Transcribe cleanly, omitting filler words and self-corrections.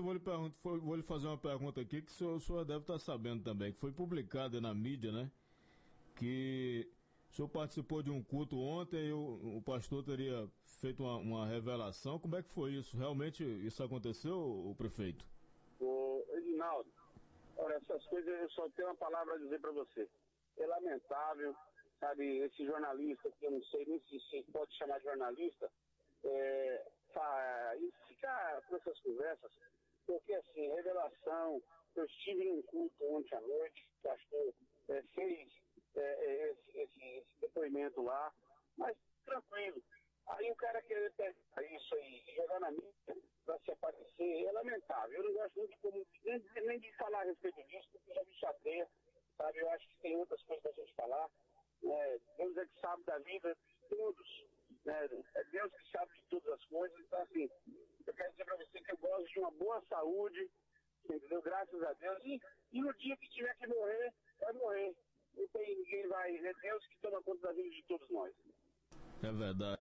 vou lhe fazer uma pergunta aqui que o senhor deve estar sabendo também, que foi publicada na mídia, né? Que o senhor participou de um culto ontem e o pastor teria feito uma revelação. Como é que foi isso? Realmente isso aconteceu, o prefeito? Ô, Edinaldo, olha, essas coisas eu só tenho uma palavra a dizer para você. É lamentável, sabe, esse jornalista, que eu não sei nem se pode chamar de jornalista, e ficar com essas conversas, porque assim, revelação, eu estive num culto ontem à noite, o pastor fez esse depoimento lá, mas tranquilo. Aí o cara querer pegar isso aí e jogar na mídia para se aparecer é lamentável. Eu não gosto muito nem de falar a respeito disso, porque já me chateia, sabe? Eu acho que tem outras coisas pra gente falar. Deus é que sabe da vida de todos, né? É Deus que sabe de todas as coisas. Então, assim, eu quero dizer para você que eu gosto de uma boa saúde, entendeu? Graças a Deus. E no dia que tiver que morrer, vai morrer. Não tem ninguém vai. É Deus que toma conta da vida de todos nós. É verdade.